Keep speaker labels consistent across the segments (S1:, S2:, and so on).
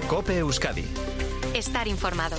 S1: COPE Euskadi.
S2: Estar informado.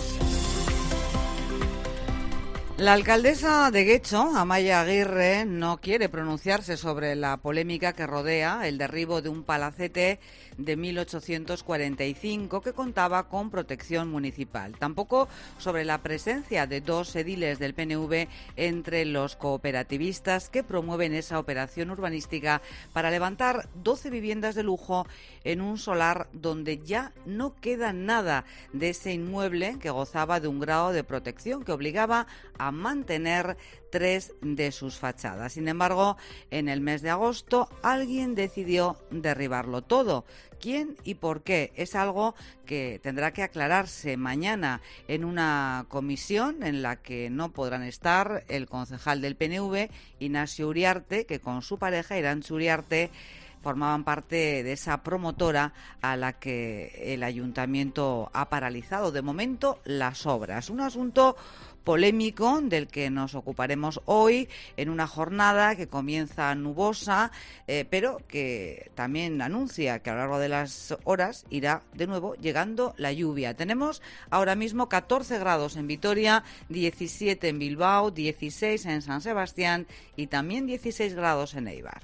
S3: La alcaldesa de Getxo, Amaia Aguirre, no quiere pronunciarse sobre la polémica que rodea el derribo de un palacete de 1845 que contaba con protección municipal. Tampoco sobre la presencia de dos ediles del PNV entre los cooperativistas que promueven esa operación urbanística para levantar 12 viviendas de lujo en un solar donde ya no queda nada de ese inmueble que gozaba de un grado de protección que obligaba a mantener 3 de sus fachadas. Sin embargo, en el mes de agosto alguien decidió derribarlo todo. ¿Quién y por qué? Es algo que tendrá que aclararse mañana en una comisión en la que no podrán estar el concejal del PNV, Ignacio Uriarte, que con su pareja, Irantxu Uriarte, formaban parte de esa promotora a la que el ayuntamiento ha paralizado de momento las obras. Un asunto polémico del que nos ocuparemos hoy en una jornada que comienza nubosa, pero que también anuncia que a lo largo de las horas irá de nuevo llegando la lluvia. Tenemos ahora mismo 14 grados en Vitoria, 17 en Bilbao, 16 en San Sebastián y también 16 grados en Eibar.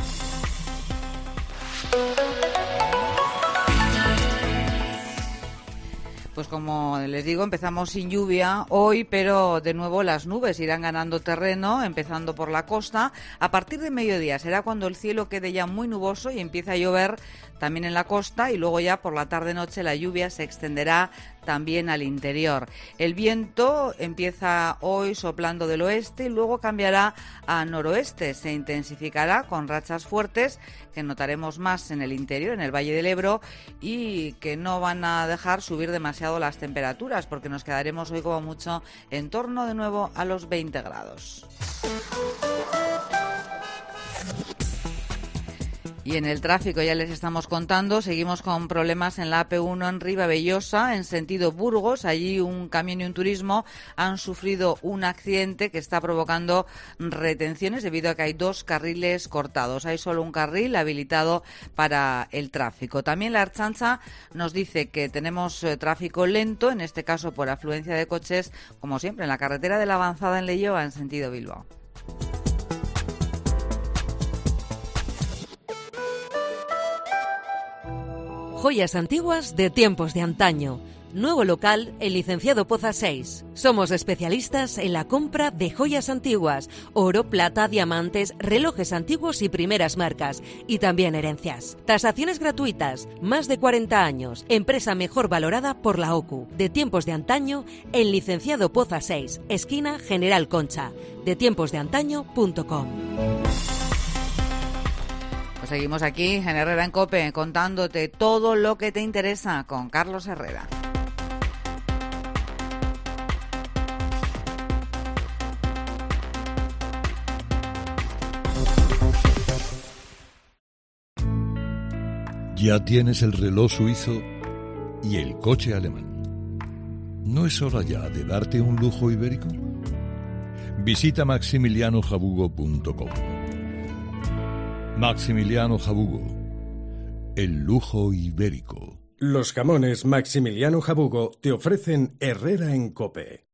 S3: Pues como les digo, empezamos sin lluvia hoy, pero de nuevo las nubes irán ganando terreno, empezando por la costa. A partir de mediodía será cuando el cielo quede ya muy nuboso y empiece a llover también en la costa, y luego ya por la tarde-noche la lluvia se extenderá también al interior. El viento empieza hoy soplando del oeste y luego cambiará a noroeste. Se intensificará con rachas fuertes que notaremos más en el interior, en el Valle del Ebro, y que no van a dejar subir demasiado las temperaturas, porque nos quedaremos hoy como mucho en torno de nuevo a los 20 grados. Y en el tráfico ya les estamos contando, seguimos con problemas en la AP1 en Ribavellosa, en sentido Burgos. Allí un camión y un turismo han sufrido un accidente que está provocando retenciones debido a que hay 2 carriles cortados. Hay solo un carril habilitado para el tráfico. También la Ertzaintza nos dice que tenemos tráfico lento, en este caso por afluencia de coches, como siempre, en la carretera de la Avanzada en Leioa, en sentido Bilbao.
S4: Joyas antiguas de tiempos de antaño. Nuevo local, el Licenciado Poza 6. Somos especialistas en la compra de joyas antiguas, oro, plata, diamantes, relojes antiguos y primeras marcas, y también herencias. Tasaciones gratuitas, más de 40 años, empresa mejor valorada por la OCU. De tiempos de antaño, el Licenciado Poza 6, esquina General Concha, detiemposdeantaño.com.
S3: Pues seguimos aquí en Herrera en COPE contándote todo lo que te interesa con Carlos Herrera.
S5: Ya tienes el reloj suizo y el coche alemán. ¿No es hora ya de darte un lujo ibérico? Visita maximilianojabugo.com. Maximiliano Jabugo, el lujo ibérico.
S6: Los jamones Maximiliano Jabugo te ofrecen Herrera en COPE.